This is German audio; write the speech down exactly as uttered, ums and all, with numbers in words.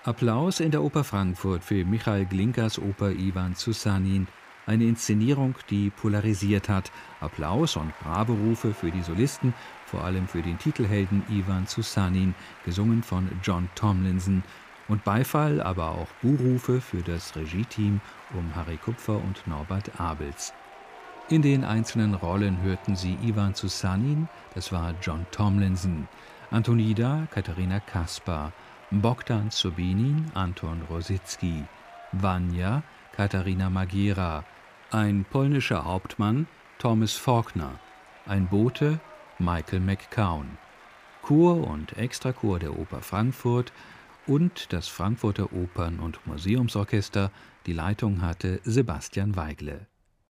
Applaus in der Oper Frankfurt für Michael Glinkers Oper Iwan Szusanin. Eine Inszenierung, die polarisiert hat. Applaus und Bravo-Rufe für die Solisten, vor allem für den Titelhelden Iwan Szusanin, gesungen von John Tomlinson. Und Beifall, aber auch Buhrufe für das Regie-Team um Harry Kupfer und Norbert Abels. In den einzelnen Rollen hörten Sie Iwan Szusanin, das war John Tomlinson, Antonida Katharina Kaspar, Bogdan Sobinin Anton Rositzky, Vanya Katharina Magiera, ein polnischer Hauptmann Thomas Faulkner, ein Bote Michael McCown, Chor und Extrachor der Oper Frankfurt und das Frankfurter Opern- und Museumsorchester. Die Leitung hatte Sebastian Weigle.